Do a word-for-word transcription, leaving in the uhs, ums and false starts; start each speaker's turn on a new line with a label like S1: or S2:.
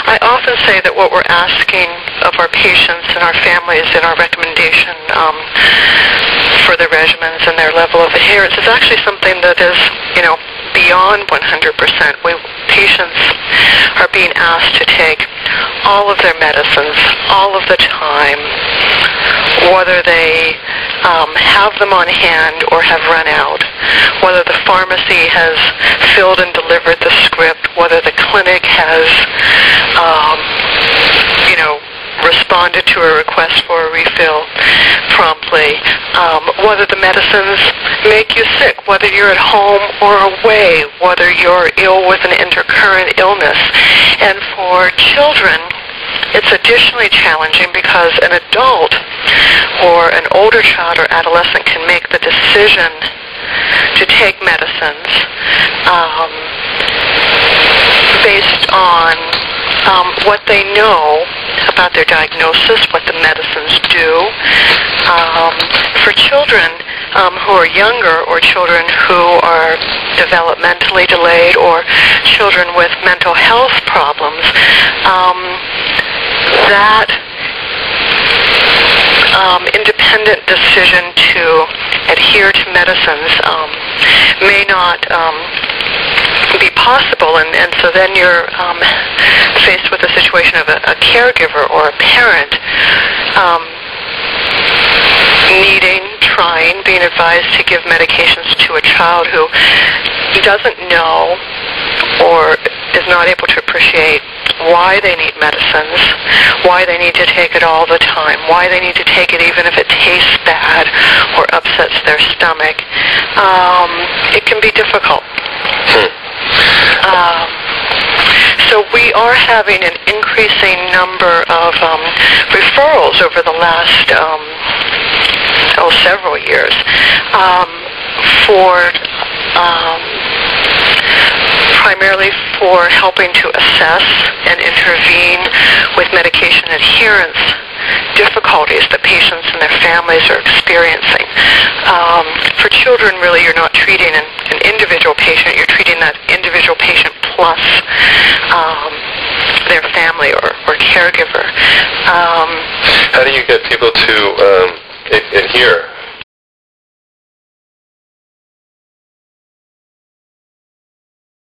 S1: I often say that what we're asking of our patients and our families in our recommendation um, for their regimens and their level of adherence is actually something that is, you know, beyond one hundred percent. We, patients are being asked to take all of their medicines, all of the time, whether they um, have them on hand or have run out, whether the pharmacy has filled and delivered the script, whether the clinic has, um, you know, responded to a request for a refill promptly, um, whether the medicines make you sick, whether you're at home or away, whether you're ill with an intercurrent illness. And for children, it's additionally challenging because an adult or an older child or adolescent can make the decision to take medicines um, based on um, what they know about their diagnosis, what the medicines do. Um, for children um, who are younger, or children who are developmentally delayed, or children with mental health problems, um, that um, independent decision to adhere to medicines um, may not um, be possible, and, and so then you're um, faced with a situation of a, a caregiver or a parent um, needing, trying, being advised to give medications to a child who doesn't know or is not able to appreciate why they need medicines, why they need to take it all the time, why they need to take it even if it tastes bad or upsets their stomach. Um, it can be difficult. Um, so we are having an increasing number of um, referrals over the last um, oh, several years um, for um, primarily for helping to assess and intervene with medication adherence difficulties that patients and their families are experiencing. Um, for children, really, you're not treating an, an individual patient. You're treating that individual patient plus um, their family or, or caregiver. Um,
S2: How do you get people to um, adhere